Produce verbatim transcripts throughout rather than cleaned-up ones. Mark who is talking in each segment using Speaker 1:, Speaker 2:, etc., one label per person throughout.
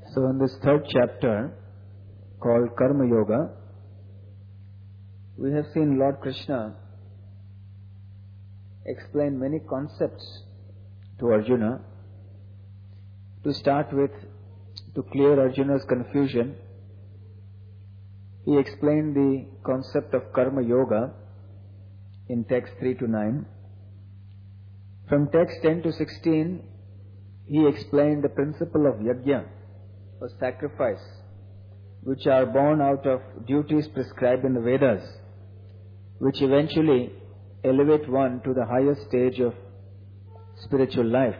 Speaker 1: So in this third chapter called Karma Yoga, we have seen Lord Krishna explain many concepts to Arjuna. To start with, to clear Arjuna's confusion, he explained the concept of Karma Yoga in text three to nine. From text ten to sixteen, he explained the principle of yajna, or sacrifice, which are born out of duties prescribed in the Vedas, which eventually elevate one to the highest stage of spiritual life.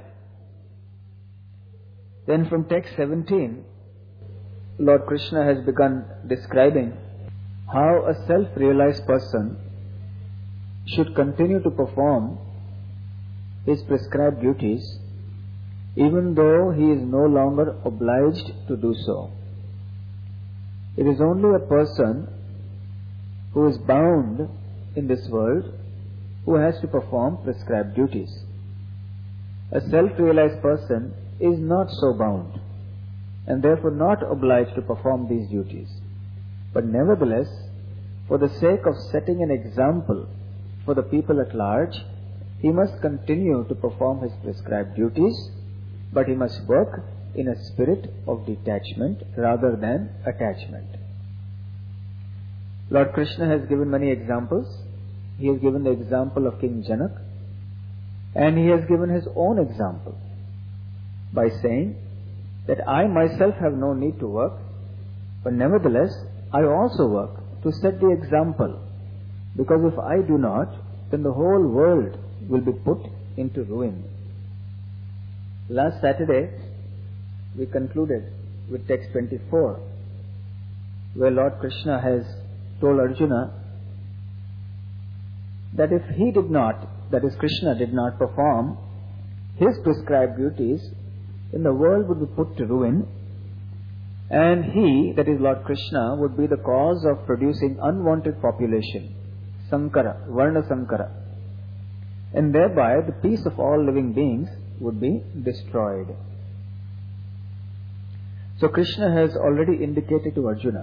Speaker 1: Then from text seventeen, Lord Krishna has begun describing how a self-realized person should continue to perform his prescribed duties even though he is no longer obliged to do so. It is only a person who is bound in this world who has to perform prescribed duties. A self-realized person is not so bound and therefore not obliged to perform these duties. But nevertheless, for the sake of setting an example for the people at large, he must continue to perform his prescribed duties, but he must work in a spirit of detachment rather than attachment. Lord Krishna has given many examples. He has given the example of King Janak, and he has given his own example by saying that I myself have no need to work, but nevertheless I also work to set the example, because if I do not, then the whole world will be put into ruin. Last Saturday we concluded with text twenty-four, where Lord Krishna has told Arjuna that if he did not, that is Krishna did not perform his prescribed duties, then the world would be put to ruin, and he, that is Lord Krishna, would be the cause of producing unwanted population, Sankara, Varna Sankara, and thereby the peace of all living beings would be destroyed. So Krishna has already indicated to Arjuna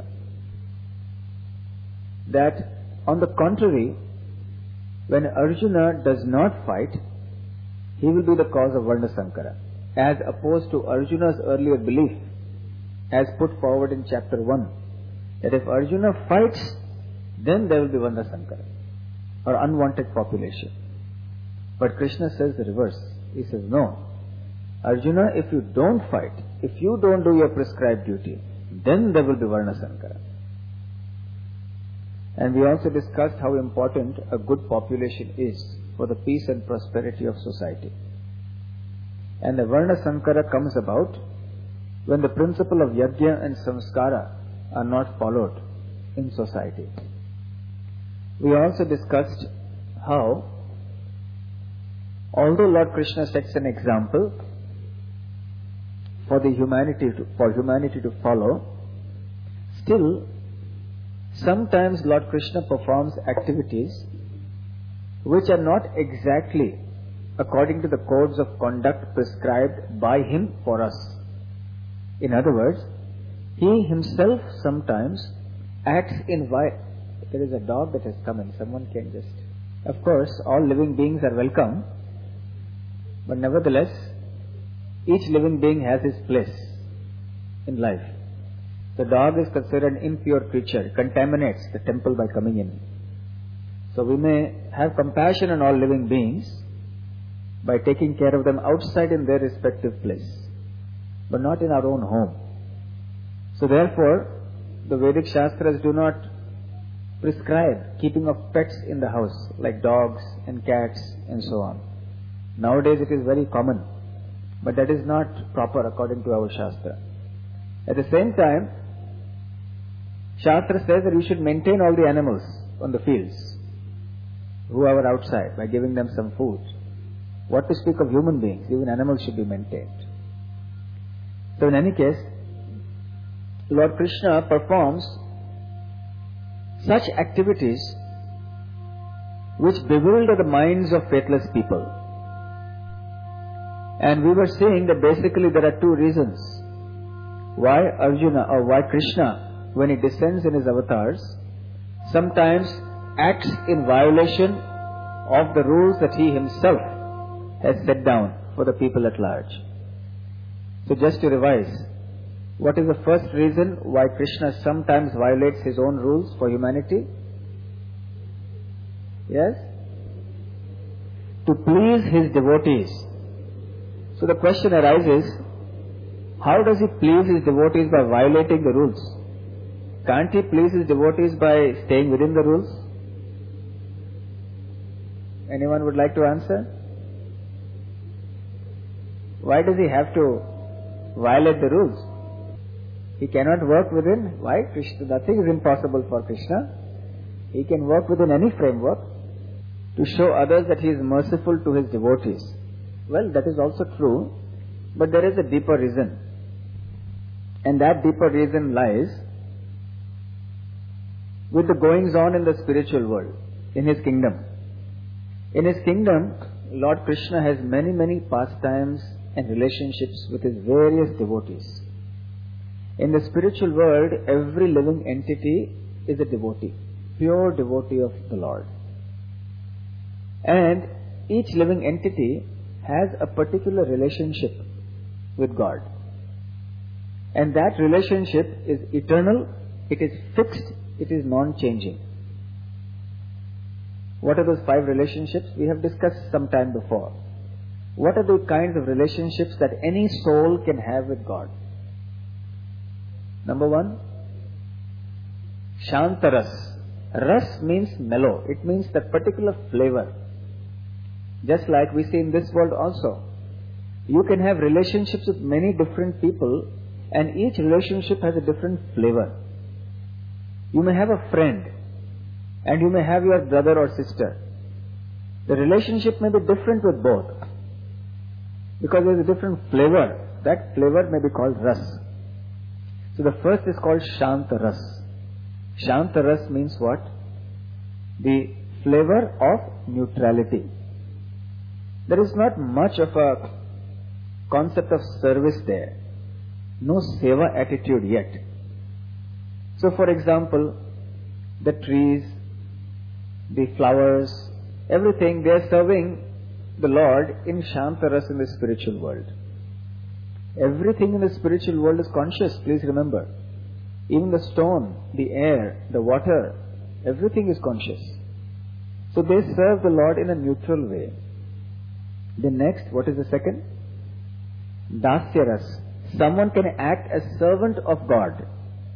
Speaker 1: that on the contrary, when Arjuna does not fight, he will be the cause of Varna Sankara, as opposed to Arjuna's earlier belief as put forward in chapter one, that if Arjuna fights, then there will be Varna Sankara, or unwanted population. But Krishna says the reverse. He says, no, Arjuna, if you don't fight, if you don't do your prescribed duty, then there will be Varna Sankara. And we also discussed how important a good population is for the peace and prosperity of society. And the Varna Sankara comes about when the principle of yajna and samskara are not followed in society. We also discussed how, although Lord Krishna sets an example for the humanity to, for humanity to follow, still sometimes Lord Krishna performs activities which are not exactly according to the codes of conduct prescribed by him for us. In other words, he himself sometimes acts in vi- there is a dog that has come in. Someone can just... Of course, all living beings are welcome, but nevertheless, each living being has his place in life. The dog is considered an impure creature. It contaminates the temple by coming in. So we may have compassion on all living beings by taking care of them outside in their respective place, but not in our own home. So therefore, the Vedic Shastras do not prescribe keeping of pets in the house, like dogs and cats and so on. Nowadays it is very common, but that is not proper according to our Shastra. At the same time, Shastra says that we should maintain all the animals on the fields who are outside by giving them some food. What to speak of human beings? Even animals should be maintained. So in any case, Lord Krishna performs such activities which bewilder the minds of faithless people. And we were saying that basically there are two reasons why Arjuna or why Krishna, when he descends in his avatars, sometimes acts in violation of the rules that he himself has set down for the people at large. So just to revise, what is the first reason why Krishna sometimes violates his own rules for humanity? Yes? To please his devotees. So the question arises, how does he please his devotees by violating the rules? Can't he please his devotees by staying within the rules? Anyone would like to answer? Why does he have to violate the rules? He cannot work within. Why? Krishna, nothing is impossible for Krishna. He can work within any framework to show others that he is merciful to his devotees. Well, that is also true, but there is a deeper reason. And that deeper reason lies with the goings on in the spiritual world, in his kingdom. In his kingdom, Lord Krishna has many, many pastimes and relationships with his various devotees. In the spiritual world, every living entity is a devotee, pure devotee of the Lord. And each living entity has a particular relationship with God. And that relationship is eternal, it is fixed, it is non-changing. What are those five relationships? We have discussed some time before. What are the kinds of relationships that any soul can have with God? Number one, Shantaras. Ras means mellow. It means that particular flavor. Just like we see in this world also. You can have relationships with many different people, and each relationship has a different flavor. You may have a friend, and you may have your brother or sister. The relationship may be different with both, because there is a different flavor. That flavor may be called ras. So the first is called Shanta Ras. Shanta Ras means what? The flavor of neutrality. There is not much of a concept of service there. No seva attitude yet. So for example, the trees, the flowers, everything, they are serving the Lord in Shanta Ras in the spiritual world. Everything in the spiritual world is conscious, please remember. Even the stone, the air, the water, everything is conscious. So they serve the Lord in a neutral way. Then next, what is the second? Dasyaras. Someone can act as servant of God.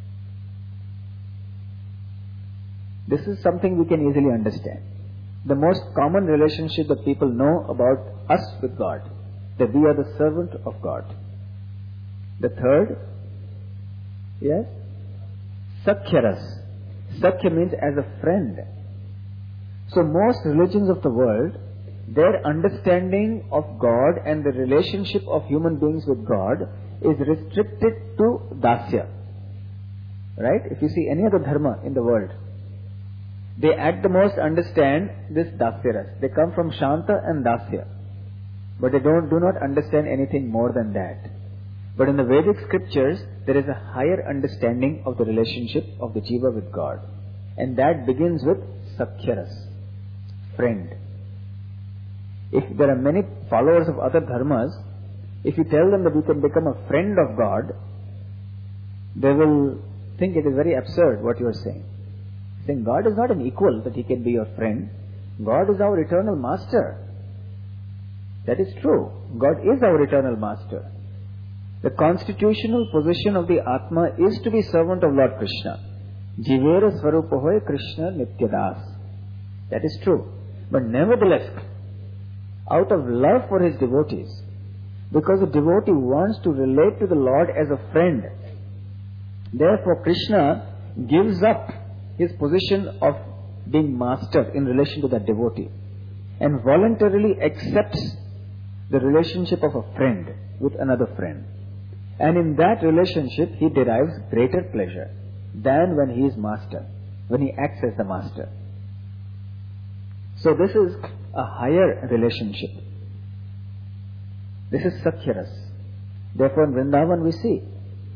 Speaker 1: This is something we can easily understand. The most common relationship that people know about us with God, that we are the servant of God. The third, yes, Sakhyaras. Sakhya means as a friend. So most religions of the world, their understanding of God and the relationship of human beings with God is restricted to Dasya. Right? If you see any other dharma in the world, they at the most understand this Dasyaras. They come from Shanta and Dasya. But they don't do not understand anything more than that. But in the Vedic scriptures, there is a higher understanding of the relationship of the Jiva with God. And that begins with Sakhyaras, friend. If there are many followers of other dharmas, if you tell them that you can become a friend of God, they will think it is very absurd what you are saying. Saying God is not an equal that he can be your friend. God is our eternal master. That is true. God is our eternal master. The constitutional position of the Atma is to be servant of Lord Krishna. Jivera Swarupahoy Krishna Nityadas. That is true. But nevertheless, out of love for his devotees, because the devotee wants to relate to the Lord as a friend, therefore Krishna gives up his position of being master in relation to that devotee and voluntarily accepts the relationship of a friend with another friend. And in that relationship, he derives greater pleasure than when he is master, when he acts as the master. So this is a higher relationship. This is Sakhyaras. Therefore in Vrindavan we see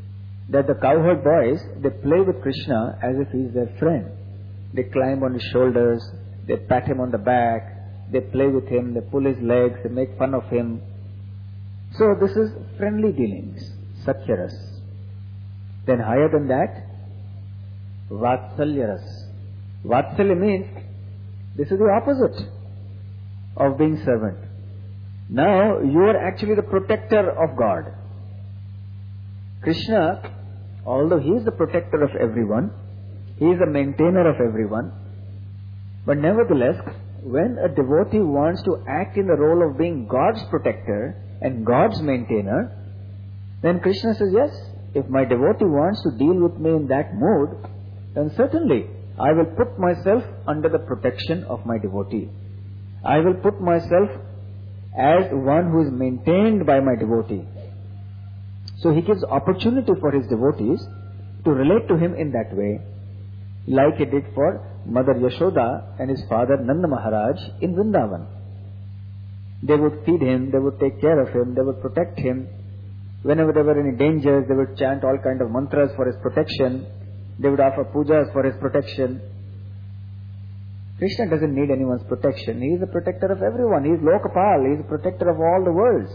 Speaker 1: that the cowherd boys, they play with Krishna as if he is their friend. They climb on his shoulders, they pat him on the back, they play with him, they pull his legs, they make fun of him. So this is friendly dealings, Sakhyaras. Then higher than that, Vatsalyaras. Vatsalya means this is the opposite of being servant. Now you are actually the protector of God. Krishna, although he is the protector of everyone, he is the maintainer of everyone, but nevertheless, when a devotee wants to act in the role of being God's protector and God's maintainer, then Krishna says, yes, if my devotee wants to deal with me in that mood, then certainly I will put myself under the protection of my devotee. I will put myself as one who is maintained by my devotee. So he gives opportunity for his devotees to relate to him in that way, like he did for Mother Yashoda and his father Nanda Maharaj in Vrindavan. They would feed him, they would take care of him, they would protect him. Whenever there were any dangers, they would chant all kind of mantras for his protection. They would offer pujas for his protection. Krishna doesn't need anyone's protection. He is the protector of everyone. He is Lokapal. He is the protector of all the worlds.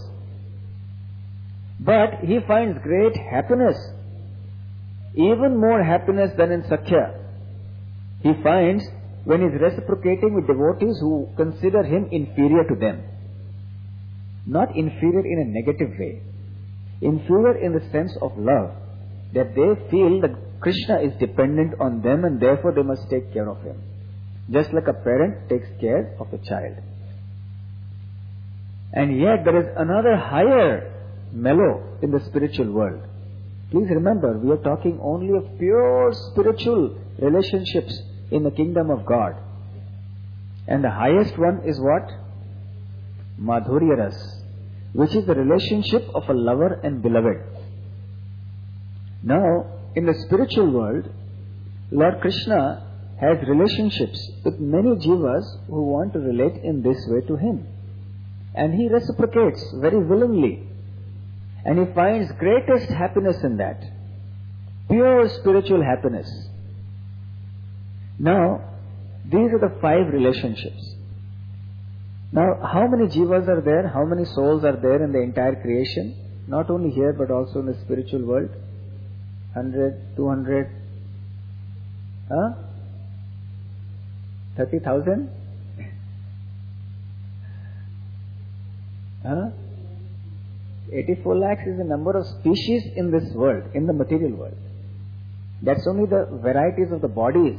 Speaker 1: But he finds great happiness, even more happiness than in Sakhya. He finds when he is reciprocating with devotees who consider him inferior to them. Not inferior in a negative way. Inferior in the sense of love. That they feel that Krishna is dependent on them and therefore they must take care of him. Just like a parent takes care of a child. And yet there is another higher mellow in the spiritual world. Please remember, we are talking only of pure spiritual relationships in the kingdom of God. And the highest one is what? Madhurya Ras, which is the relationship of a lover and beloved. Now, in the spiritual world, Lord Krishna has relationships with many jivas who want to relate in this way to him. And he reciprocates very willingly. And he finds greatest happiness in that. Pure spiritual happiness. Now, these are the five relationships. Now, how many jivas are there? How many souls are there in the entire creation? Not only here, but also in the spiritual world. Hundred, two hundred, huh? Thirty thousand? Huh? Eighty-four lakhs is the number of species in this world, in the material world. That's only the varieties of the bodies.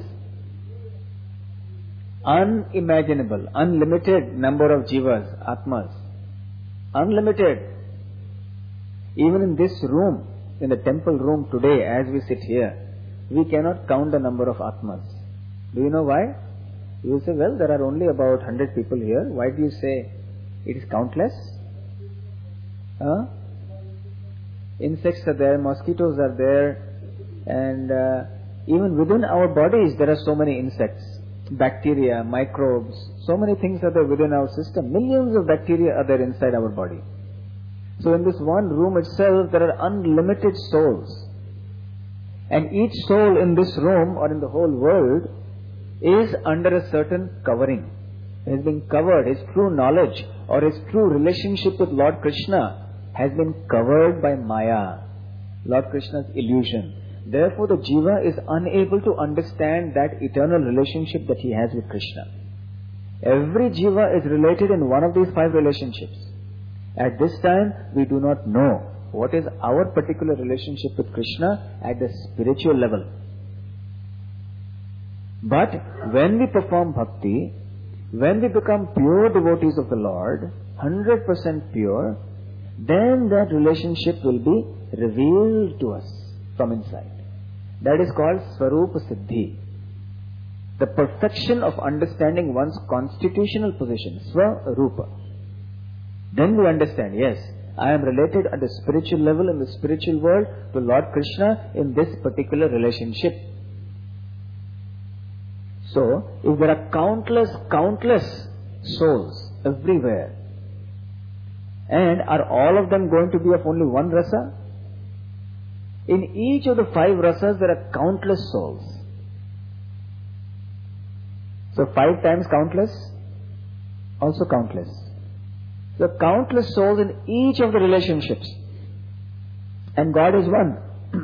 Speaker 1: Unimaginable, unlimited number of jivas, atmas. Unlimited. Even in this room, in the temple room today, as we sit here, we cannot count the number of atmas. Do you know why? You will say, well, there are only about one hundred people here. Why do you say it is countless? Huh? Insects are there, mosquitoes are there, and uh, even within our bodies there are so many insects, bacteria, microbes, so many things are there within our system. Millions of bacteria are there inside our body. So in this one room itself, there are unlimited souls. And each soul in this room or in the whole world is under a certain covering. He has been covered. His true knowledge or his true relationship with Lord Krishna has been covered by Maya, Lord Krishna's illusion. Therefore the jiva is unable to understand that eternal relationship that he has with Krishna. Every jiva is related in one of these five relationships. At this time, we do not know what is our particular relationship with Krishna at the spiritual level. But when we perform bhakti, when we become pure devotees of the Lord, one hundred percent pure, then that relationship will be revealed to us from inside. That is called Swarupa Siddhi. The perfection of understanding one's constitutional position, Swarupa. Then we understand, yes, I am related at the spiritual level in the spiritual world to Lord Krishna in this particular relationship. So, if there are countless, countless souls everywhere, and are all of them going to be of only one rasa? In each of the five rasas there are countless souls. So five times countless, also countless. So countless souls in each of the relationships. And God is one.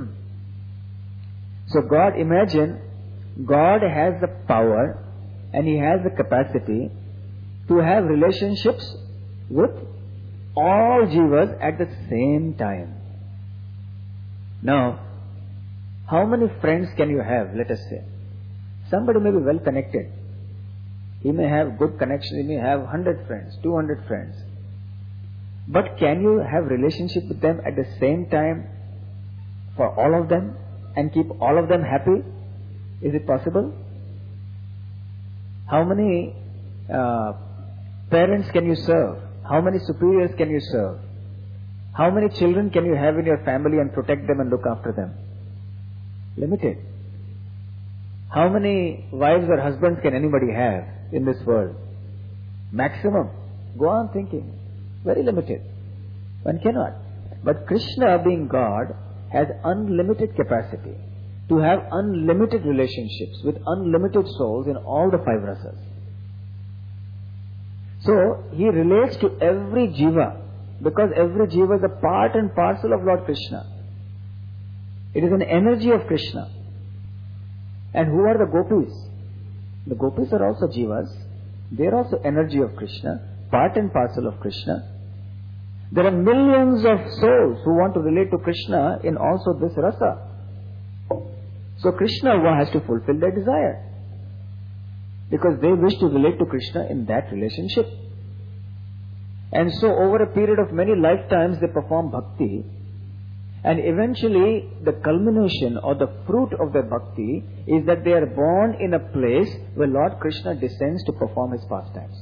Speaker 1: So God, imagine, God has the power and He has the capacity to have relationships with all jivas at the same time. Now, how many friends can you have, let us say? Somebody may be well connected. He may have good connection, he may have one hundred friends, two hundred friends. But can you have relationship with them at the same time for all of them and keep all of them happy? Is it possible? How many uh, parents can you serve? How many superiors can you serve? How many children can you have in your family and protect them and look after them? Limited. How many wives or husbands can anybody have in this world? Maximum. Go on thinking. Very limited. One cannot. But Krishna, being God, has unlimited capacity to have unlimited relationships with unlimited souls in all the five rasas. So, He relates to every jiva, because every jiva is a part and parcel of Lord Krishna. It is an energy of Krishna. And who are the gopis? The gopis are also jivas. They are also energy of Krishna, part and parcel of Krishna. There are millions of souls who want to relate to Krishna in also this rasa. So Krishna has to fulfill their desire, because they wish to relate to Krishna in that relationship. And so over a period of many lifetimes they perform bhakti, and eventually the culmination or the fruit of their bhakti is that they are born in a place where Lord Krishna descends to perform His pastimes.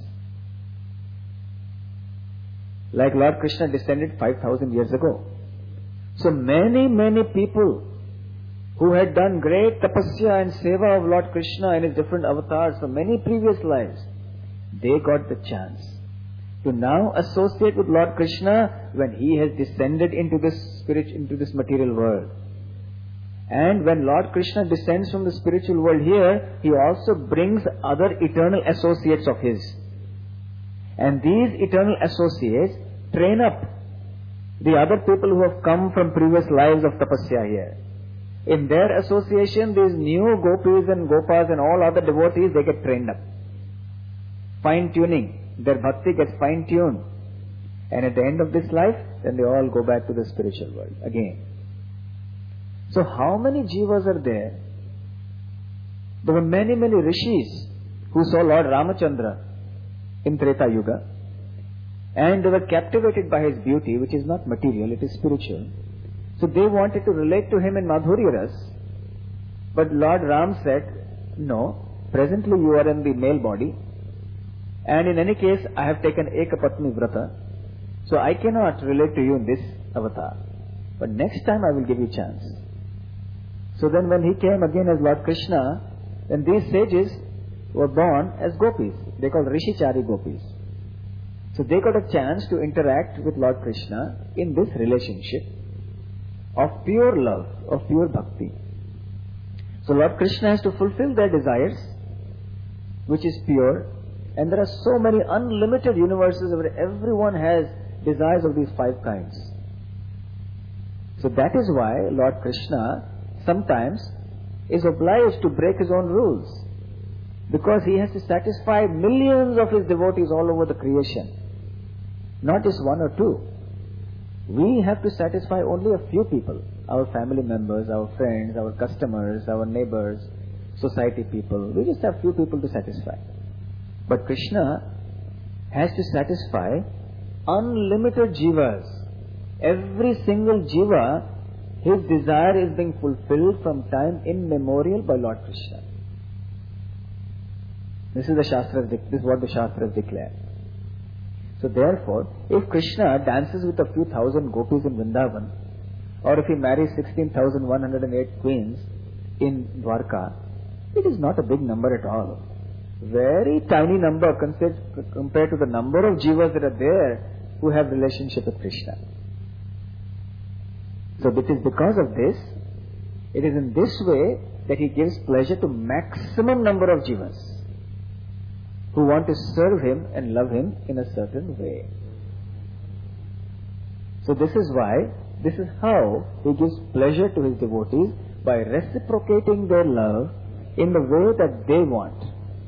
Speaker 1: Like Lord Krishna descended five thousand years ago. So many, many people who had done great tapasya and seva of Lord Krishna in His different avatars for many previous lives, they got the chance to now associate with Lord Krishna when He has descended into this spirit, into this material world. And when Lord Krishna descends from the spiritual world here, He also brings other eternal associates of His. And these eternal associates train up the other people who have come from previous lives of tapasya here. In their association, these new gopis and gopas and all other devotees, they get trained up. Fine-tuning. Their bhakti gets fine-tuned. And at the end of this life, then they all go back to the spiritual world again. So how many jivas are there? There were many, many rishis who saw Lord Ramachandra in Treta Yuga, and they were captivated by His beauty, which is not material, it is spiritual. So they wanted to relate to Him in Madhurya Ras, but Lord Ram said, no, presently you are in the male body, and in any case I have taken Ekapatni Vrata, so I cannot relate to you in this avatar. But next time I will give you chance. So then when He came again as Lord Krishna, then these sages were born as gopis. They called Rishichari gopis. So they got a chance to interact with Lord Krishna in this relationship of pure love, of pure bhakti. So Lord Krishna has to fulfill their desires, which is pure. And there are so many unlimited universes where everyone has desires of these five kinds. So that is why Lord Krishna sometimes is obliged to break His own rules, because He has to satisfy millions of His devotees all over the creation, not just one or two. We have to satisfy only a few people, our family members, our friends, our customers, our neighbors, society people. We just have few people to satisfy. But Krishna has to satisfy unlimited jivas. Every single jiva, his desire is being fulfilled from time immemorial by Lord Krishna. This is the Shastras, this is what the Shastras declare. So therefore, if Krishna dances with a few thousand gopis in Vrindavan, or if he marries sixteen thousand one hundred eight queens in Dwarka, it is not a big number at all. Very tiny number compared to the number of jivas that are there who have relationship with Krishna. So it is because of this, it is in this way that he gives pleasure to maximum number of jivas who want to serve him and love him in a certain way. So this is why, this is how he gives pleasure to his devotees, by reciprocating their love in the way that they want.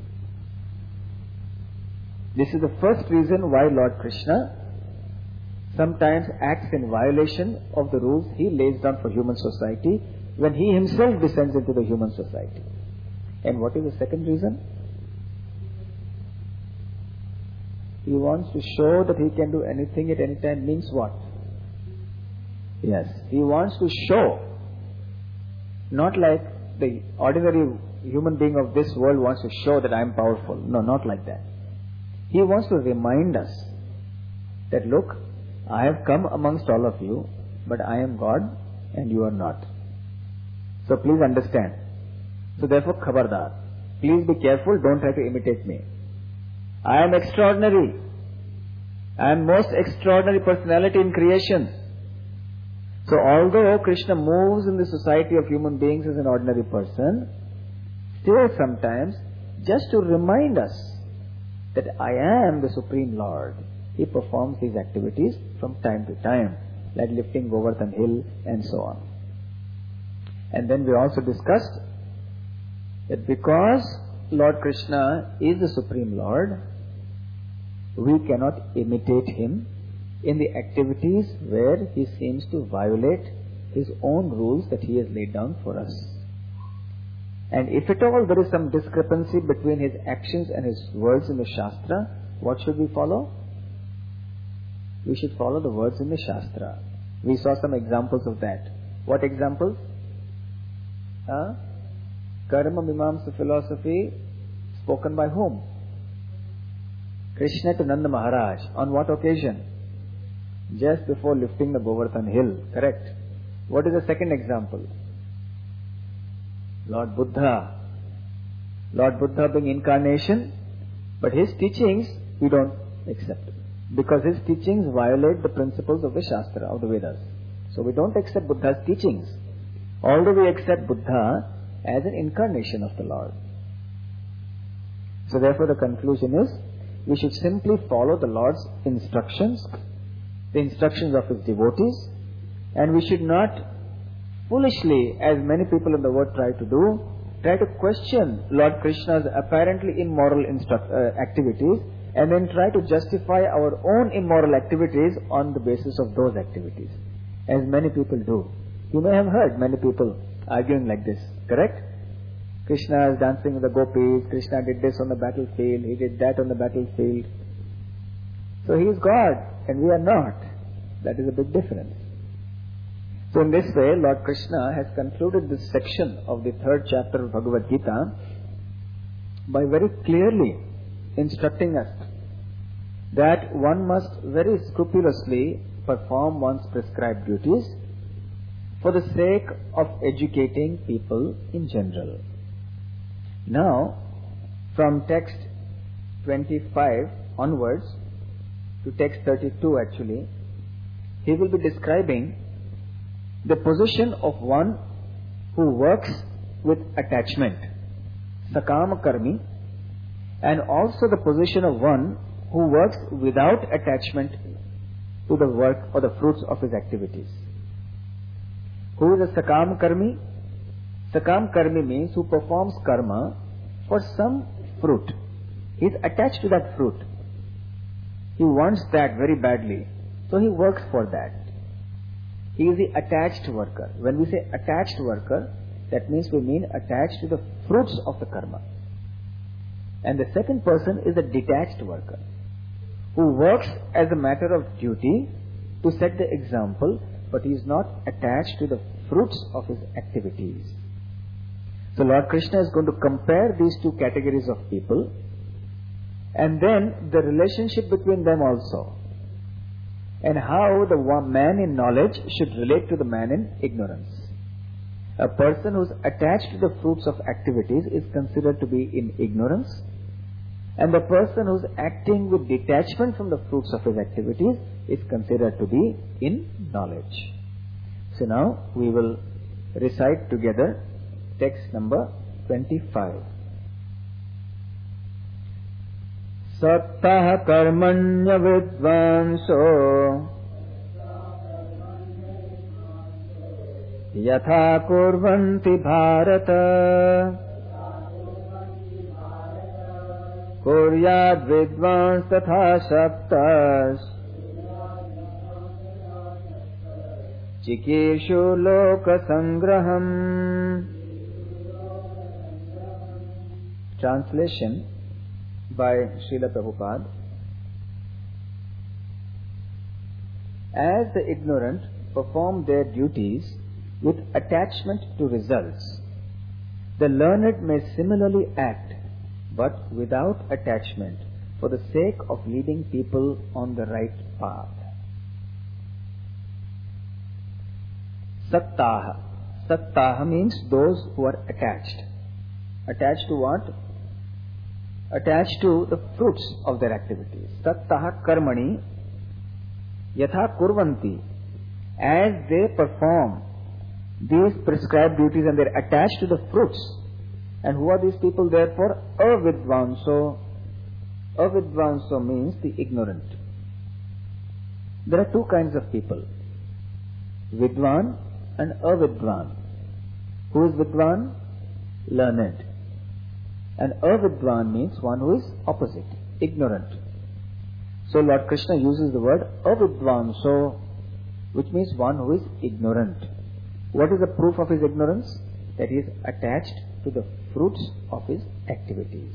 Speaker 1: This is the first reason why Lord Krishna sometimes acts in violation of the rules he lays down for human society when he himself descends into the human society. And what is the second reason? He wants to show that he can do anything at any time. Means what? Yes, he wants to show, not like the ordinary human being of this world wants to show that I am powerful. No, not like that. He wants to remind us that, look, I have come amongst all of you, but I am God and you are not. So please understand. So therefore, khabardar. Please be careful, don't try to imitate me. I am extraordinary. I am most extraordinary personality in creation. So although Krishna moves in the society of human beings as an ordinary person, still sometimes, just to remind us that I am the Supreme Lord, he performs these activities from time to time, like lifting Govardhan hill and so on. And then we also discussed that because Lord Krishna is the Supreme Lord, we cannot imitate him in the activities where he seems to violate his own rules that he has laid down for us. And if at all there is some discrepancy between his actions and his words in the Shastra, what should we follow? We should follow the words in the Shastra. We saw some examples of that. What examples? Huh? Karma Mimamsa philosophy spoken by whom? Krishna to Nanda Maharaj. On what occasion? Just before lifting the Govardhan hill. Correct. What is the second example? Lord Buddha. Lord Buddha being incarnation, but his teachings we don't accept, because his teachings violate the principles of the Shastra, of the Vedas. So we don't accept Buddha's teachings, although we accept Buddha as an incarnation of the Lord. So therefore the conclusion is, we should simply follow the Lord's instructions, the instructions of his devotees, and we should not foolishly, as many people in the world try to do, try to question Lord Krishna's apparently immoral instru- uh, activities, and then try to justify our own immoral activities on the basis of those activities, as many people do. You may have heard many people arguing like this, correct? Krishna is dancing with the gopis, Krishna did this on the battlefield, he did that on the battlefield. So he is God and we are not. That is a big difference. So in this way, Lord Krishna has concluded this section of the third chapter of Bhagavad Gita by very clearly instructing us that one must very scrupulously perform one's prescribed duties for the sake of educating people in general. Now, from text twenty-five onwards to text thirty-two actually, he will be describing the position of one who works with attachment, sakama karmi, and also the position of one who works without attachment to the work or the fruits of his activities. Who is a sakam karmi? Sakam karmi means who performs karma for some fruit. He is attached to that fruit. He wants that very badly, so he works for that. He is the attached worker. When we say attached worker, that means we mean attached to the fruits of the karma. And the second person is a detached worker, who works as a matter of duty to set the example, but he is not attached to the fruits of his activities. So Lord Krishna is going to compare these two categories of people, and then the relationship between them also, and how the one man in knowledge should relate to the man in ignorance. A person who is attached to the fruits of activities is considered to be in ignorance, and the person who is acting with detachment from the fruits of his activities is considered to be in knowledge. So now we will recite together text number twenty-five. Sattah karmanya vidvanso yatha kurvanti bharata kuryad vidvans tatha saptas Chikeshu loka sangraham. Translation by Srila Prabhupada. As the ignorant perform their duties with attachment to results, the learned may similarly act, but without attachment, for the sake of leading people on the right path. Sattaha. Sattaha means those who are attached. Attached to what? Attached to the fruits of their activities. Sattaha karmani yatha kurvanti. As they perform these prescribed duties and they're attached to the fruits. And who are these people therefore? Avidvanso. Avidvanso means the ignorant. There are two kinds of people. Vidvan and avidvan. Who is vidvan? Learned. And avidvan means one who is opposite, ignorant. So Lord Krishna uses the word avidvanso, which means one who is ignorant. What is the proof of his ignorance? That he is attached to the fruits of his activities.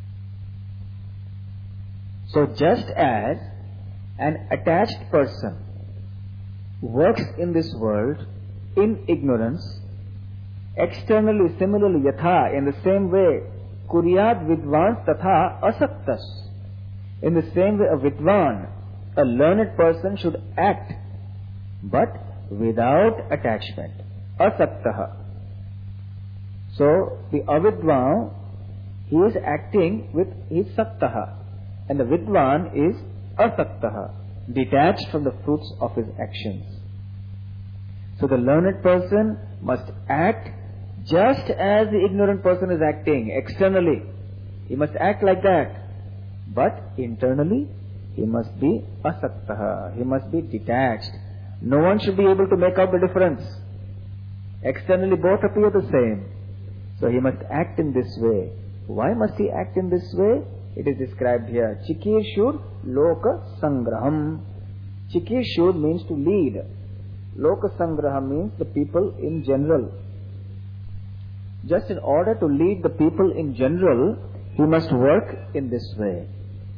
Speaker 1: So just as an attached person works in this world in ignorance, externally, similarly, yatha, in the same way, kuryad vidvans tatha asaktas. In the same way, a vidvan, a learned person should act, but without attachment. Asaktaha. So, the avidvan, he is acting with his saktaha, and the vidvan is asaktaha, detached from the fruits of his actions. So the learned person must act just as the ignorant person is acting externally. He must act like that. But internally, he must be asaktaha. He must be detached. No one should be able to make out the difference. Externally both appear the same. So he must act in this way. Why must he act in this way? It is described here. Chikeshur loka sangraham. Chikeshur means to lead. Loka sangraham means the people in general. Just in order to lead the people in general, he must work in this way.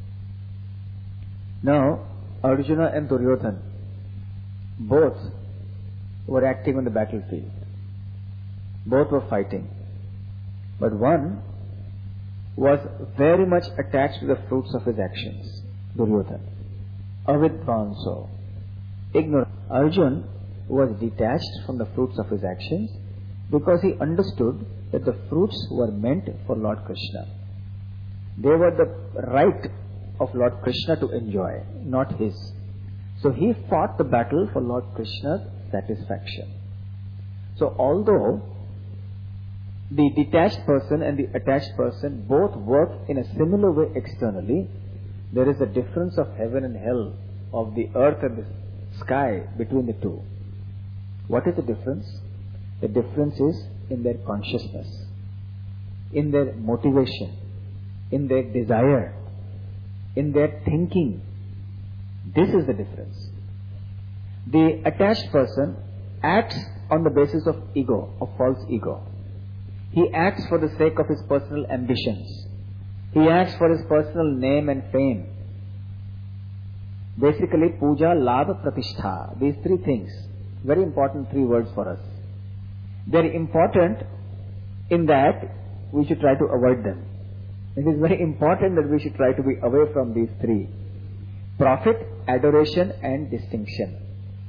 Speaker 1: Now, Arjuna and Duryodhana, both were active on the battlefield. Both were fighting. But one was very much attached to the fruits of his actions. Duryodhana. Avidvanso. Ignorant. Arjuna was detached from the fruits of his actions because he understood that the fruits were meant for Lord Krishna. They were the right of Lord Krishna to enjoy, not his. So he fought the battle for Lord Krishna's satisfaction. So although the detached person and the attached person both work in a similar way externally, there is a difference of heaven and hell, of the earth and the sky between the two. What is the difference? The difference is in their consciousness, in their motivation, in their desire, in their thinking. This is the difference. The attached person acts on the basis of ego, of false ego. He acts for the sake of his personal ambitions. He acts for his personal name and fame. Basically, puja, labha, pratishtha. These three things. Very important three words for us. Very important in that we should try to avoid them. It is very important that we should try to be away from these three. Profit, adoration and distinction.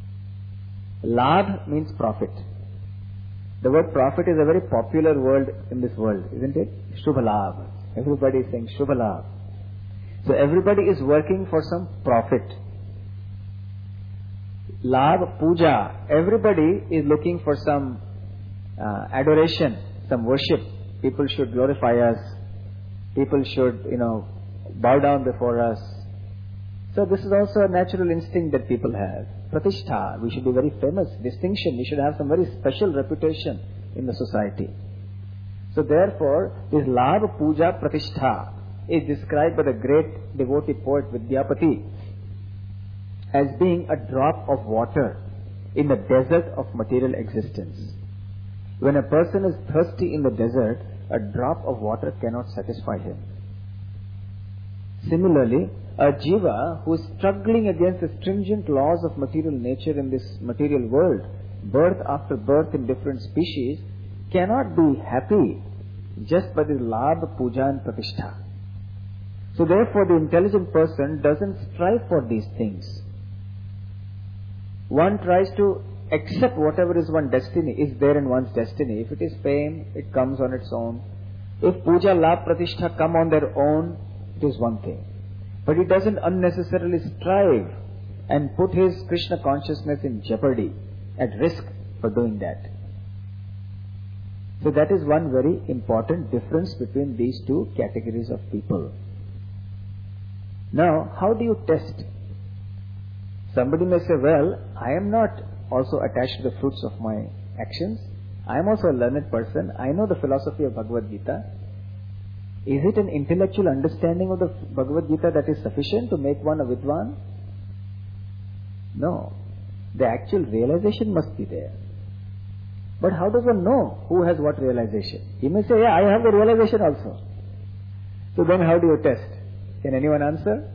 Speaker 1: Labh means profit. The word profit is a very popular word in this world, isn't it? Shubha labh. Everybody is saying Shubha labh. So everybody is working for some profit. Labh, puja, everybody is looking for some uh, adoration, some worship. People should glorify us. People should, you know, bow down before us. So this is also a natural instinct that people have. Pratishtha, we should be very famous. Distinction, we should have some very special reputation in the society. So therefore, this Labh, Puja, Pratishtha is described by the great devotee poet Vidyapati as being a drop of water in the desert of material existence. When a person is thirsty in the desert, a drop of water cannot satisfy him. Similarly, a jiva who is struggling against the stringent laws of material nature in this material world, birth after birth in different species, cannot be happy just by this Labh, Puja and Pratishtha. So therefore the intelligent person doesn't strive for these things. One tries to accept whatever is one's destiny, is there in one's destiny. If it is fame, it comes on its own. If Puja, Labh, Pratishtha come on their own, it is one thing. But he doesn't unnecessarily strive and put his Krishna consciousness in jeopardy, at risk for doing that. So that is one very important difference between these two categories of people. Now, how do you test? Somebody may say, well, I am not also attached to the fruits of my actions. I am also a learned person. I know the philosophy of Bhagavad Gita. Is it an intellectual understanding of the Bhagavad Gita that is sufficient to make one a Vidwan? No. The actual realization must be there. But how does one know who has what realization? He may say, yeah, I have the realization also. So then how do you test? Can anyone answer?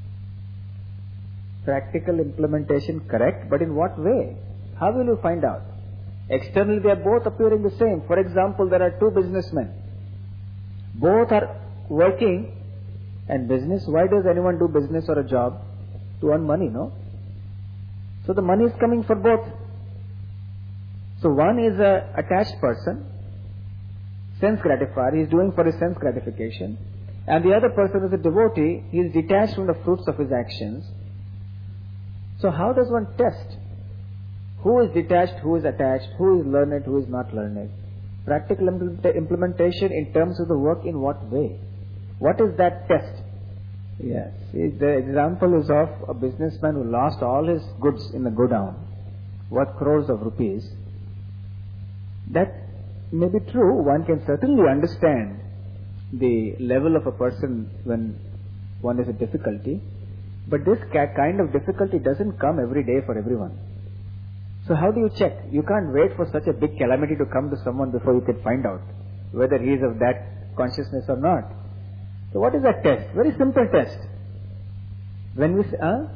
Speaker 1: Practical implementation, correct, but in what way? How will you find out? Externally they are both appearing the same. For example, there are two businessmen. Both are working, and business, why does anyone do business or a job? To earn money, no? So the money is coming for both. So one is a attached person, sense gratifier, he is doing for his sense gratification. And the other person is a devotee, he is detached from the fruits of his actions. So how does one test? Who is detached, who is attached, who is learned, who is not learned? Practical implementation in terms of the work, in what way? What is that test? Yes, the example is of a businessman who lost all his goods in the godown, worth crores of rupees. That may be true. One can certainly understand the level of a person when one is in difficulty. But this kind of difficulty doesn't come every day for everyone. So how do you check? You can't wait for such a big calamity to come to someone before you can find out whether he is of that consciousness or not. So what is that test? Very simple test. When we say, huh?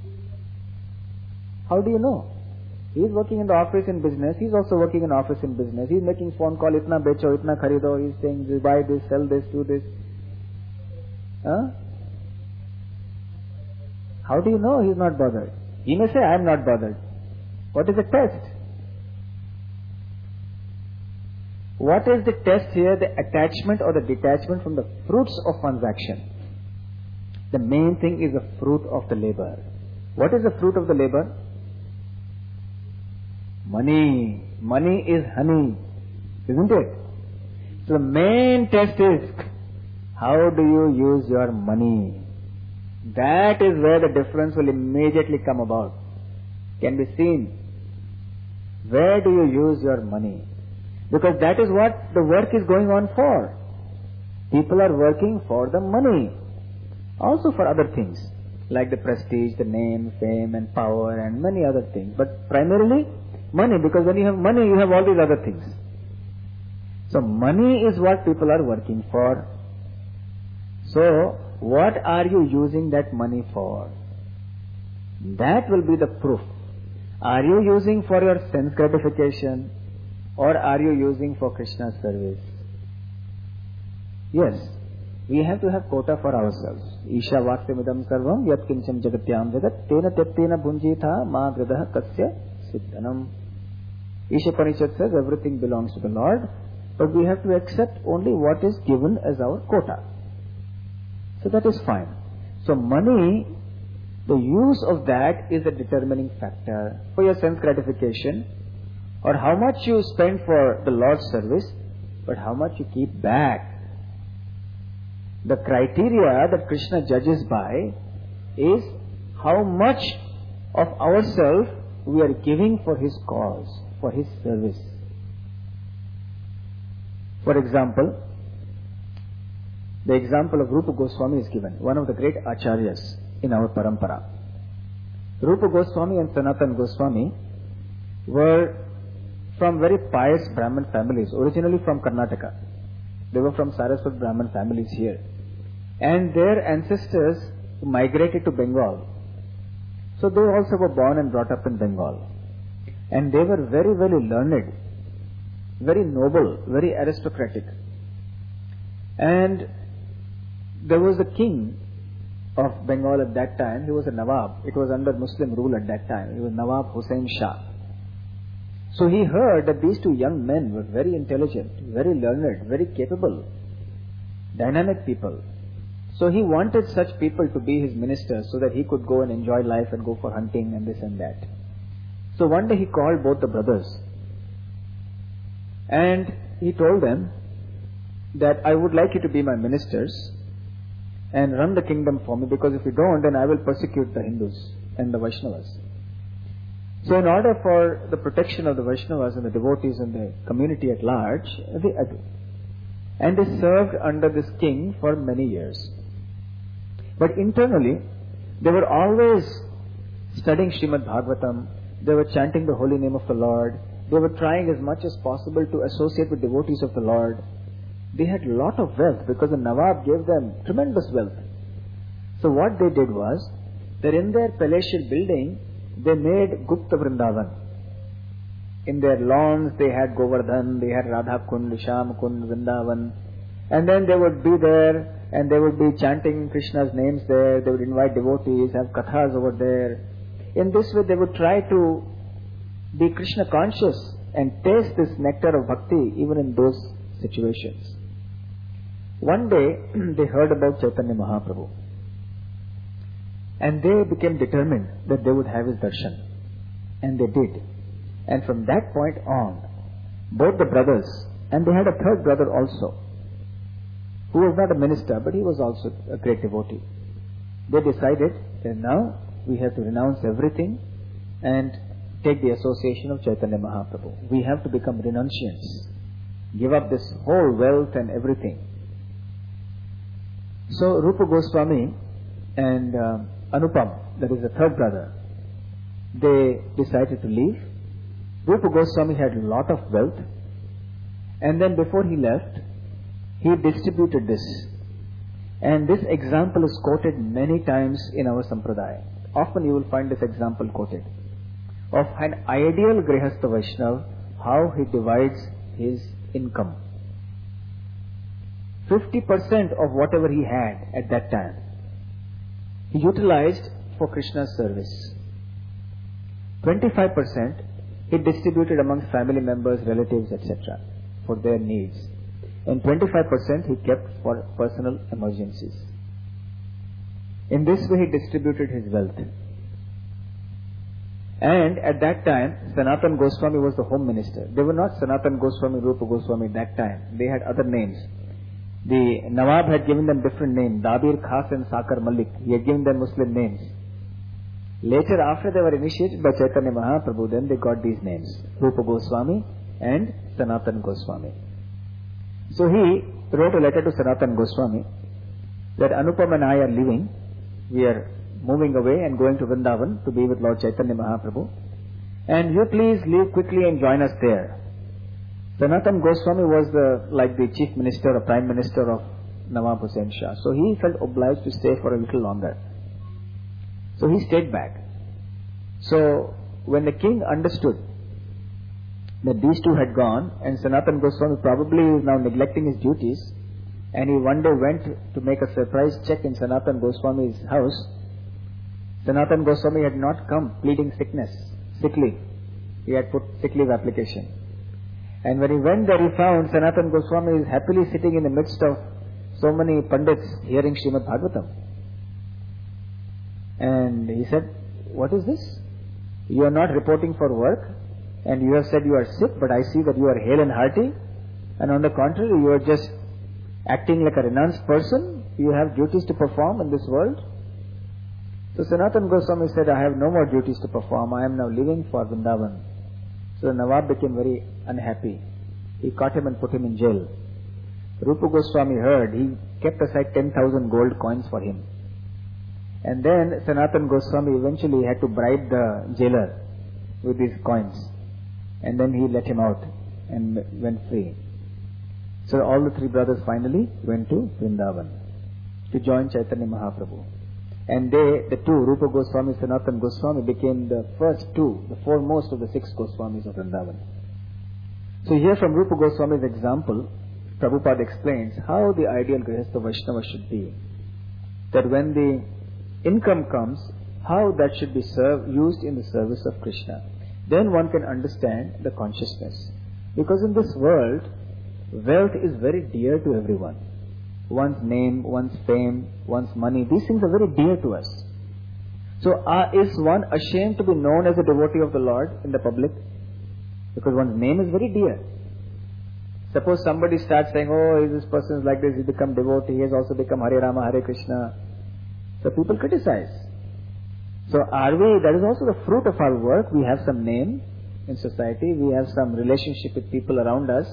Speaker 1: How do you know? He is working in the office in business. He is also working in office in business. He is making phone call, itna becho, itna kharido. He is saying, buy this, sell this, do this. Huh? How do you know he is not bothered? He may say, I am not bothered. What is the test? What is the test here? The attachment or the detachment from the fruits of one's action. The main thing is the fruit of the labor. What is the fruit of the labor? Money. Money is honey. Isn't it? So the main test is, how do you use your money? That is where the difference will immediately come about. Can be seen. Where do you use your money? Because that is what the work is going on for. People are working for the money. Also for other things, like the prestige, the name, fame and power and many other things. But primarily money, because when you have money, you have all these other things. So money is what people are working for. So what are you using that money for? That will be the proof. Are you using for your sense gratification, or are you using for Krishna's service? Yes, we have to have quota for ourselves. Isha vakshamidam sarvam yat kincham jagatyam jagat tena tettena bhunjitha ma gradaha kasya siddhanam. Isha Panishat says everything belongs to the Lord, but we have to accept only what is given as our quota. So that is fine. So money The use of that is a determining factor for your sense gratification, or how much you spend for the Lord's service, but how much you keep back. The criteria that Krishna judges by is how much of ourselves we are giving for His cause, for His service. For example, the example of Rupa Goswami is given, one of the great acharyas in our parampara. Rupa Goswami and Sanatan Goswami were from very pious Brahmin families, originally from Karnataka. They were from Saraswat Brahmin families here. And their ancestors migrated to Bengal. So they also were born and brought up in Bengal. And they were very, very learned, very noble, very aristocratic. And there was a king of Bengal at that time. He was a Nawab. It was under Muslim rule at that time. He was Nawab Hussain Shah. So he heard that these two young men were very intelligent, very learned, very capable, dynamic people. So he wanted such people to be his ministers so that he could go and enjoy life and go for hunting and this and that. So one day he called both the brothers and he told them that I would like you to be my ministers and run the kingdom for me, because if you don't, then I will persecute the Hindus and the Vaishnavas. So in order for the protection of the Vaishnavas and the devotees and the community at large, they agreed. And they served under this king for many years. But internally, they were always studying Srimad Bhagavatam. They were chanting the holy name of the Lord. They were trying as much as possible to associate with devotees of the Lord. They had a lot of wealth because the Nawab gave them tremendous wealth. So what they did was that in their palatial building, they made Gupta Vrindavan. In their lawns, they had Govardhan, they had Radha Kund, Sham Kund, Vrindavan. And then they would be there and they would be chanting Krishna's names there. They would invite devotees, have kathas over there. In this way, they would try to be Krishna conscious and taste this nectar of bhakti even in those situations. One day, they heard about Chaitanya Mahaprabhu. And they became determined that they would have his darshan. And they did. And from that point on, both the brothers, and they had a third brother also, who was not a minister, but he was also a great devotee. They decided that now we have to renounce everything and take the association of Chaitanya Mahaprabhu. We have to become renunciants. Give up this whole wealth and everything. So Rupa Goswami and uh, Anupam, that is the third brother, they decided to leave. Rupa Goswami had a lot of wealth, and then before he left, he distributed this. And this example is quoted many times in our Sampradaya. Often you will find this example quoted of an ideal Grihastha Vaishnava, how he divides his income. fifty percent of whatever he had at that time, he utilized for Krishna's service. twenty-five percent he distributed amongst family members, relatives, et cetera for their needs. And twenty-five percent he kept for personal emergencies. In this way he distributed his wealth. And at that time, Sanatan Goswami was the home minister. They were not Sanatan Goswami, Rupa Goswami at that time. They had other names. The Nawab had given them different names, Dabir Khas and Sakar Malik. He had given them Muslim names. Later, after they were initiated by Chaitanya Mahaprabhu, then they got these names, Rupa Goswami and Sanatan Goswami. So he wrote a letter to Sanatan Goswami that Anupam and I are leaving. We are moving away and going to Vrindavan to be with Lord Chaitanya Mahaprabhu. And you please leave quickly and join us there. Sanatan Goswami was the, like the chief minister or prime minister of Nawab Hussain Shah. So he felt obliged to stay for a little longer. So he stayed back. So when the king understood that these two had gone and Sanatan Goswami probably is now neglecting his duties, and he one day went to make a surprise check in Sanatan Goswami's house, Sanatan Goswami had not come pleading sickness, sick leave. He had put sick leave application. And when he went there, he found Sanatan Goswami is happily sitting in the midst of so many pandits hearing Srimad Bhagavatam. And he said, what is this? You are not reporting for work, and you have said you are sick, but I see that you are hale and hearty, and on the contrary, you are just acting like a renounced person. You have duties to perform in this world. So Sanatana Goswami said, I have no more duties to perform. I am now leaving for Vrindavan. So the Nawab became very unhappy. He caught him and put him in jail. Rupa Goswami heard. He kept aside ten thousand gold coins for him. And then Sanatana Goswami eventually had to bribe the jailer with these coins. And then he let him out and went free. So all the three brothers finally went to Vrindavan to join Chaitanya Mahaprabhu. And they, the two, Rupa Goswami, Sanatana Goswami, became the first two, the foremost of the six Goswamis of Vrindavan. So here from Rupa Goswami's example, Prabhupada explains how the ideal Grihastha Vaishnava should be. That when the income comes, how that should be served, used in the service of Krishna. Then one can understand the consciousness. Because in this world, wealth is very dear to everyone. One's name, one's fame, one's money, these things are very dear to us. So uh, is one ashamed to be known as a devotee of the Lord in the public? Because one's name is very dear. Suppose somebody starts saying, oh, this person is like this, he become devotee, he has also become Hare Rama, Hare Krishna. So people criticize. So are we, that is also the fruit of our work. We have some name in society, we have some relationship with people around us.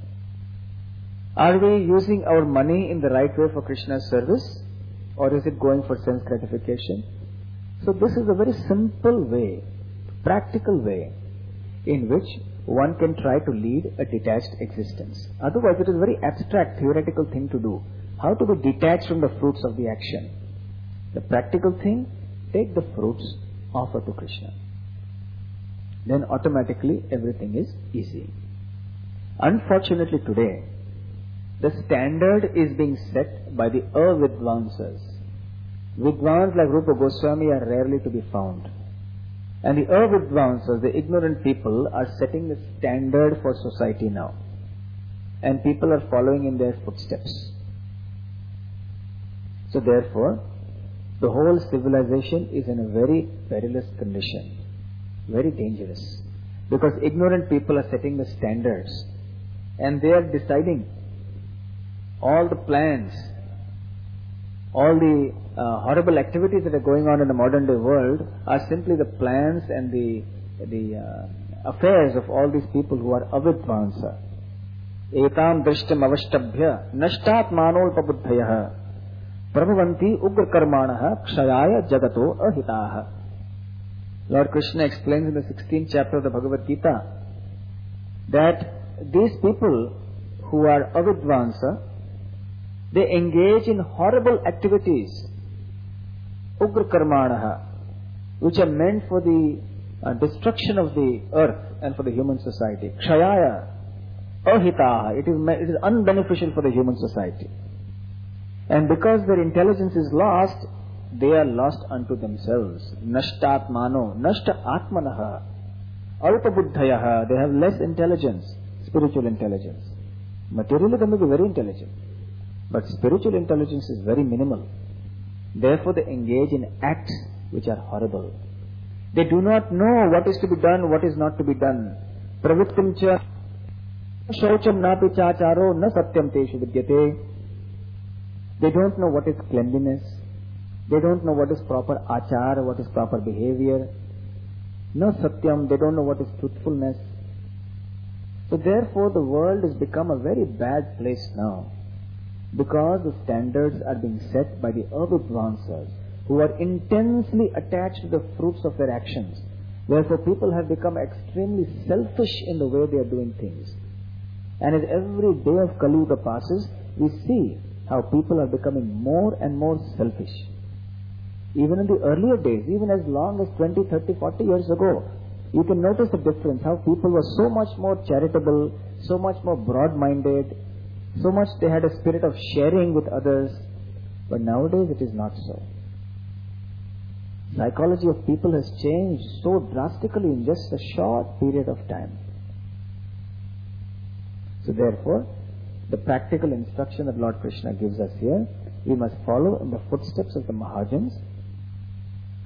Speaker 1: Are we using our money in the right way for Krishna's service? Or is it going for sense gratification? So this is a very simple way, practical way, in which one can try to lead a detached existence. Otherwise it is a very abstract, theoretical thing to do. How to be detached from the fruits of the action? The practical thing, take the fruits, offer to Krishna. Then automatically everything is easy. Unfortunately today, the standard is being set by the avidvansas. Vidvans like Rupa Goswami are rarely to be found. And the avidvansas, the ignorant people, are setting the standard for society now. And people are following in their footsteps. So therefore, the whole civilization is in a very perilous condition. Very dangerous. Because ignorant people are setting the standards. And they are deciding all the plans, all the uh, horrible activities that are going on in the modern day world are simply the plans and the the uh, affairs of all these people who are avidvansa. Etam drishtam avashtabhya nashtat manolpabuddhayah prabhavanti ugra karmanaha kshayaya jagato ahitaha. Lord Krishna explains in the sixteenth chapter of the Bhagavad Gita that these people who are avidvansa, they engage in horrible activities, ugra karmanaha, which are meant for the uh, destruction of the earth and for the human society. Kshayaya, ahitaha, it is, it is unbeneficial for the human society. And because their intelligence is lost, they are lost unto themselves. Nashtatmano, nashta atmanaha, alpabuddhayaha, they have less intelligence, spiritual intelligence. Materially they may be very intelligent, but spiritual intelligence is very minimal. Therefore they engage in acts which are horrible. They do not know what is to be done, what is not to be done. Pravittim cha shaucham napi chacharo na satyam teshu vidyate. They don't know what is cleanliness. They don't know what is proper achar, what is proper behavior. No satyam, they don't know what is truthfulness. So therefore the world has become a very bad place now, because the standards are being set by the avidvansas, who are intensely attached to the fruits of their actions. Therefore people have become extremely selfish in the way they are doing things. And as every day of Kali Yuga passes, we see how people are becoming more and more selfish. Even in the earlier days, even as long as twenty, thirty, forty years ago, you can notice the difference, how people were so much more charitable, so much more broad-minded, so much they had a spirit of sharing with others. But nowadays it is not so. Psychology of people has changed so drastically in just a short period of time. So therefore, the practical instruction that Lord Krishna gives us here, we must follow in the footsteps of the Mahajans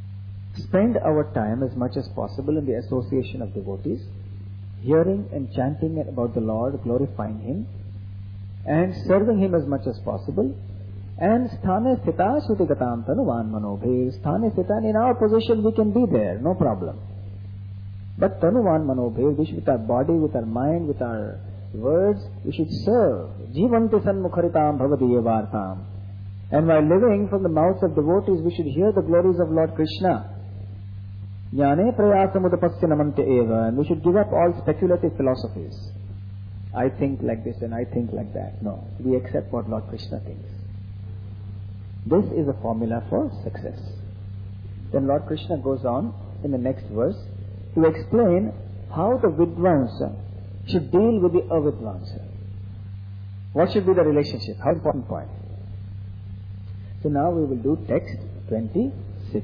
Speaker 1: spend our time as much as possible in the association of devotees, hearing and chanting about the Lord, glorifying Him, and serving Him as much as possible. And sthane sthita sutigatam tanuvan manobhe. Sthane sthita, in our position we can be there, no problem. But tanuvan manobhe, we should, with our body, with our mind, with our words, we should serve. Jivanti sanmukharitam bhavadiye vartam. And while living from the mouths of devotees, we should hear the glories of Lord Krishna. Jnane prayasamudapasya namante eva. And we should give up all speculative philosophies. I think like this and I think like that. No, we accept what Lord Krishna thinks. This is a formula for success. Then Lord Krishna goes on in the next verse to explain how the Vidvansa should deal with the Avidvansa. What should be the relationship? How important point. So now we will do text twenty-six.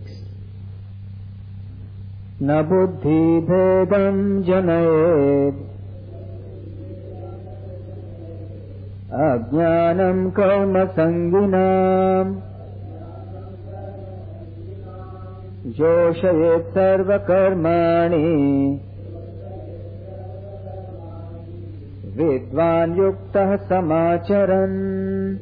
Speaker 1: Na buddhi bhedam janayed ajnanam karma sanginam joshayet sarva karmani vidvan yuktah samacharan.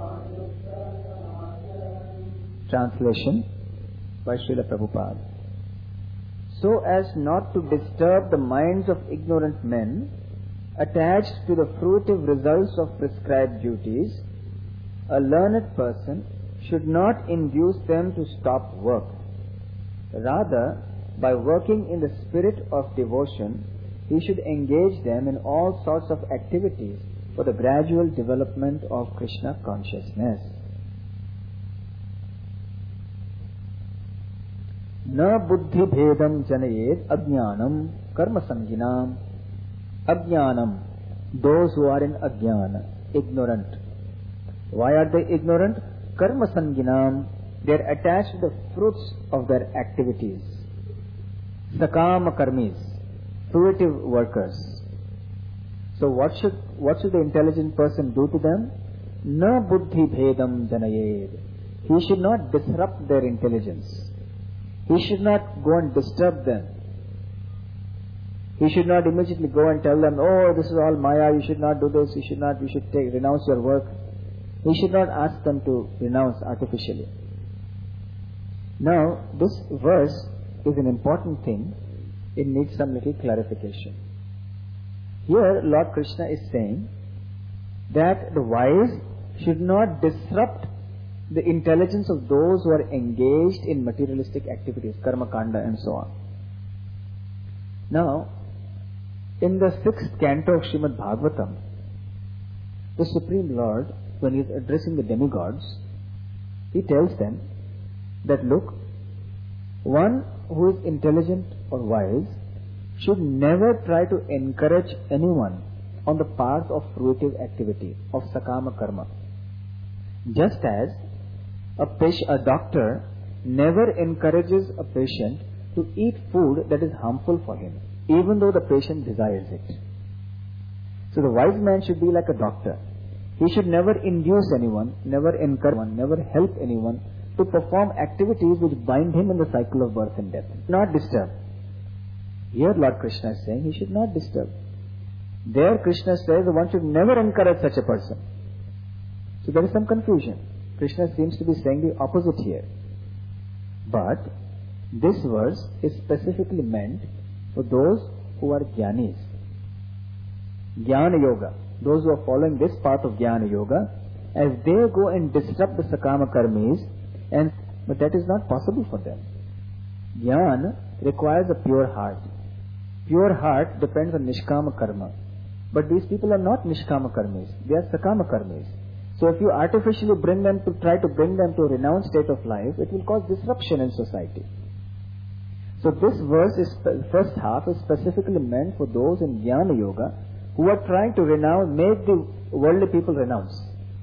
Speaker 1: Translation by Srila Prabhupada. So as not to disturb the minds of ignorant men attached to the fruitive results of prescribed duties, a learned person should not induce them to stop work. Rather, by working in the spirit of devotion, he should engage them in all sorts of activities for the gradual development of Krishna consciousness. Na buddhi bhedam janayed ajnanam karma sanginam. Ajnanam, those who are in ajnana, ignorant. Why are they ignorant? Karma sanginam, they are attached to the fruits of their activities. Sakama karmis, fruitive workers. So what should what should the intelligent person do to them? Na buddhi bhedam janayed. He should not disrupt their intelligence. He should not go and disturb them. He should not immediately go and tell them, oh, this is all Maya, you should not do this, you should not, you should take, renounce your work. He should not ask them to renounce artificially. Now, this verse is an important thing. It needs some little clarification. Here, Lord Krishna is saying that the wise should not disrupt the intelligence of those who are engaged in materialistic activities, karma kanda and so on. Now, in the sixth canto of Srimad Bhagavatam, the Supreme Lord, when he is addressing the demigods, he tells them that look, one who is intelligent or wise should never try to encourage anyone on the path of fruitive activity, of sakama karma. Just as a, patient, a doctor never encourages a patient to eat food that is harmful for him, even though the patient desires it. So the wise man should be like a doctor. He should never induce anyone, never encourage anyone, never help anyone to perform activities which bind him in the cycle of birth and death. Not disturb. Here Lord Krishna is saying he should not disturb. There Krishna says one should never encourage such a person. So there is some confusion. Krishna seems to be saying the opposite here. But this verse is specifically meant for those who are jnanis. Jnana Yoga. Those who are following this path of Jnana Yoga, as they go and disrupt the Sakama Karmis, and but that is not possible for them. Jnana requires a pure heart. Pure heart depends on Nishkama Karma. But these people are not Nishkama Karmis. They are Sakama Karmis. So if you artificially bring them to try to bring them to a renounced state of life, it will cause disruption in society. So this verse is, first half is specifically meant for those in Jnana Yoga who are trying to renounce, make the worldly people renounce.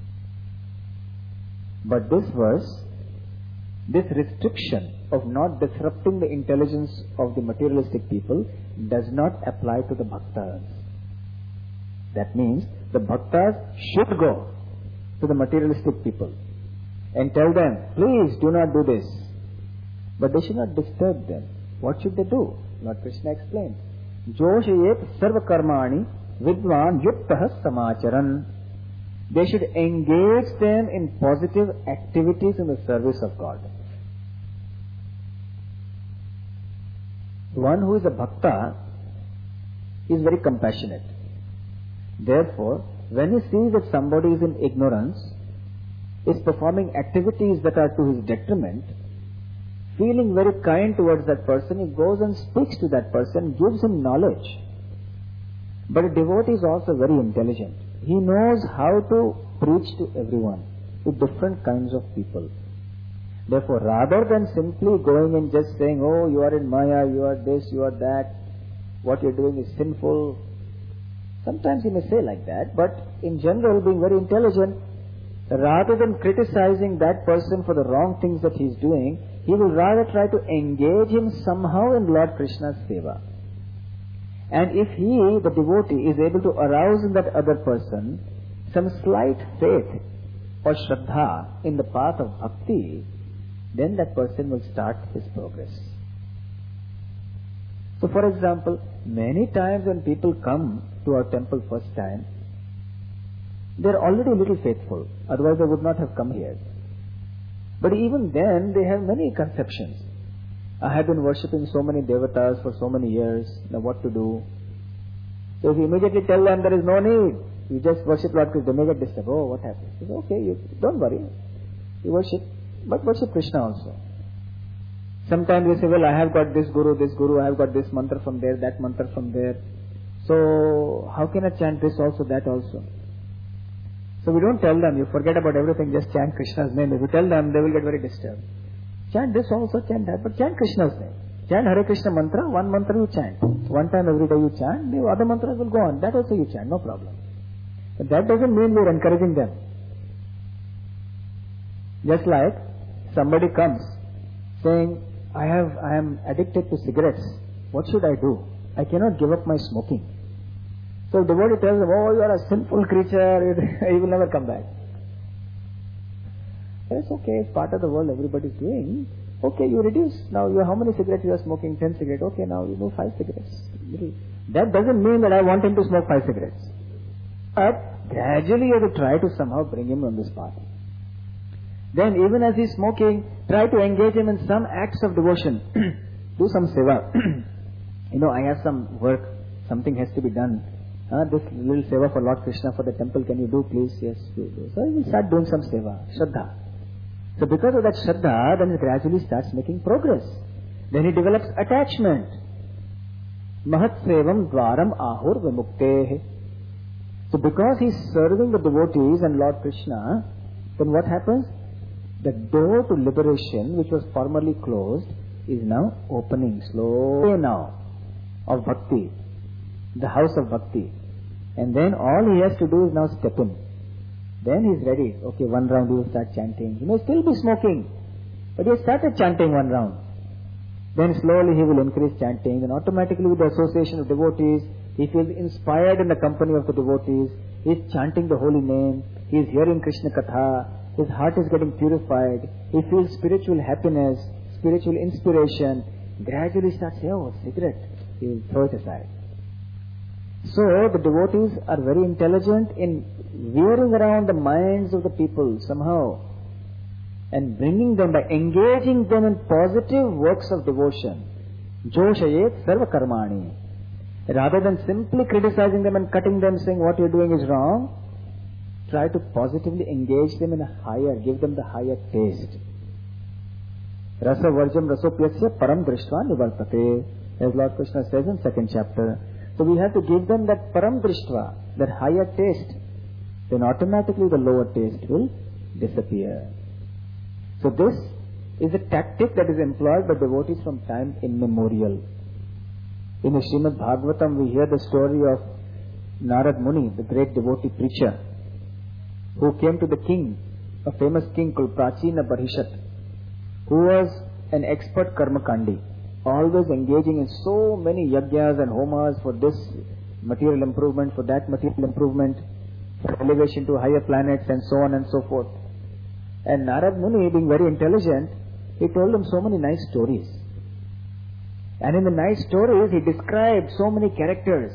Speaker 1: But this verse, this restriction of not disrupting the intelligence of the materialistic people does not apply to the bhaktas. That means the bhaktas should go to the materialistic people and tell them, please do not do this. but they should not disturb them. What should they do? Lord Krishna explains. Joshayet sarva karmani vidvan yuktah samacharan. They should engage them in positive activities in the service of God. One who is a bhakta is very compassionate. Therefore, when he sees that somebody is in ignorance, is performing activities that are to his detriment, feeling very kind towards that person, he goes and speaks to that person, gives him knowledge. But a devotee is also very intelligent. He knows how to preach to everyone, to different kinds of people. Therefore, rather than simply going and just saying, oh, you are in Maya, you are this, you are that, what you are doing is sinful. Sometimes he may say like that, but in general, being very intelligent, rather than criticizing that person for the wrong things that he is doing, he will rather try to engage him somehow in Lord Krishna's seva. And if he, the devotee, is able to arouse in that other person some slight faith or shraddha in the path of bhakti, then that person will start his progress. So for example, many times when people come to our temple first time, they are already a little faithful, otherwise they would not have come here. But even then, they have many conceptions. I have been worshipping so many devatas for so many years, now what to do? So if you immediately tell them there is no need, you just worship Lord Krishna, they may get disturbed. Oh, what happened? He says, okay, you don't worry, you worship, but worship Krishna also. Sometimes we say, well, I have got this guru, this guru, I have got this mantra from there, that mantra from there. So how can I chant this also, that also? So we don't tell them, you forget about everything, just chant Krishna's name. If you tell them, they will get very disturbed. Chant this also, chant that, but chant Krishna's name. Chant Hare Krishna mantra, one mantra you chant. One time every day you chant, the other mantras will go on. That also you chant, no problem. But that doesn't mean we are encouraging them. Just like somebody comes saying, I have, I am addicted to cigarettes. What should I do? I cannot give up my smoking. So devotee tells them, oh, you are a sinful creature, you will never come back. It's okay, it's part of the world everybody is doing. Okay, you reduce. Now, you how many cigarettes you are smoking? ten cigarettes. Okay, now you move five cigarettes. That doesn't mean that I want him to smoke five cigarettes. But gradually you have to try to somehow bring him on this path. Then even as he's smoking, try to engage him in some acts of devotion. Do some seva. You know, I have some work, something has to be done. Uh, this little seva for Lord Krishna for the temple, can you do please? Yes, do, do. So he will start doing some seva, shraddha. So because of that shraddha, then he gradually starts making progress. Then he develops attachment. Mahat sevam dvaram ahur vimuktehe. So because he is serving the devotees and Lord Krishna, then what happens? The door to liberation, which was formerly closed, is now opening slowly now of bhakti, the house of bhakti. And then all he has to do is now step in. Then he is ready. Okay, one round he will start chanting. He may still be smoking, but he has started chanting one round. Then slowly he will increase chanting. Then automatically with the association of devotees, he feels inspired in the company of the devotees. He is chanting the holy name. He is hearing Krishna Katha. His heart is getting purified. He feels spiritual happiness, spiritual inspiration. Gradually starts saying, oh, cigarette. He will throw it aside. So the devotees are very intelligent in veering around the minds of the people somehow and bringing them by engaging them in positive works of devotion. Joshayet sarva karmani. Rather than simply criticizing them and cutting them, saying what you are doing is wrong, try to positively engage them in a higher, give them the higher taste. Rasa varjam rasopyasya param drishtva nivartate, as Lord Krishna says in second chapter. So we have to give them that param drishtva, that higher taste. Then automatically the lower taste will disappear. So this is a tactic that is employed by devotees from time immemorial. In the Srimad Bhagavatam, we hear the story of Narad Muni, the great devotee preacher, who came to the king, a famous king called Prachina Barhishat, who was an expert karmakandi, always engaging in so many yajnas and homas for this material improvement, for that material improvement, for elevation to higher planets and so on and so forth. And Narad Muni, being very intelligent, he told them so many nice stories. And in the nice stories, he described so many characters.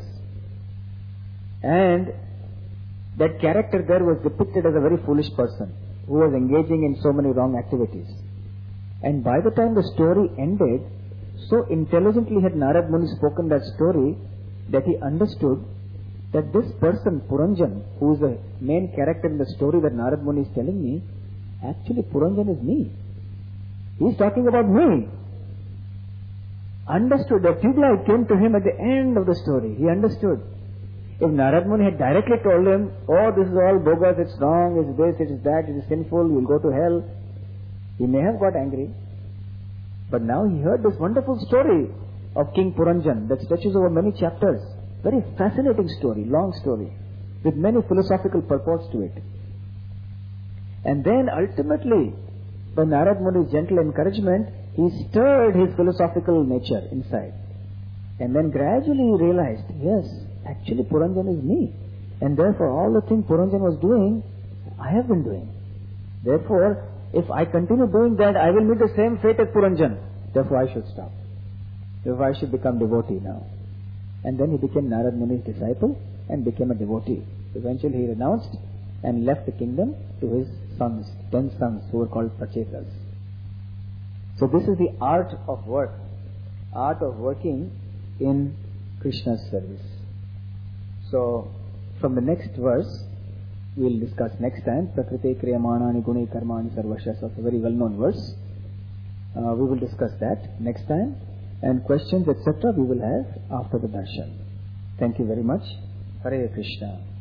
Speaker 1: And that character there was depicted as a very foolish person who was engaging in so many wrong activities. And by the time the story ended, so intelligently had Narad Muni spoken that story that he understood that this person, Puranjan, who is the main character in the story that Narad Muni is telling me, actually Puranjan is me. He is talking about me. Understood. The tube light came to him at the end of the story. He understood. If Narad Muni had directly told him, oh, this is all bogus, it's wrong, it's this, it is that, it is sinful, you'll go to hell, he may have got angry. But now he heard this wonderful story of King Puranjan that stretches over many chapters. Very fascinating story, long story, with many philosophical purports to it. And then ultimately, by Narad Muni's gentle encouragement, he stirred his philosophical nature inside. And then gradually he realized, yes, actually Puranjan is me. And therefore all the things Puranjan was doing, I have been doing. Therefore, if I continue doing that, I will meet the same fate as Puranjan. Therefore I should stop. Therefore I should become devotee now. And then he became Narad Muni's disciple and became a devotee. Eventually he renounced and left the kingdom to his sons, ten sons who were called Prachetas. So this is the art of work, art of working in Krishna's service. So from the next verse, we will discuss next time. Prakrite kriyamanani guni karmani sarvasya. So it's a very well-known verse. Uh, we will discuss that next time. And questions, et cetera we will have after the darshan. Thank you very much. Hare Krishna.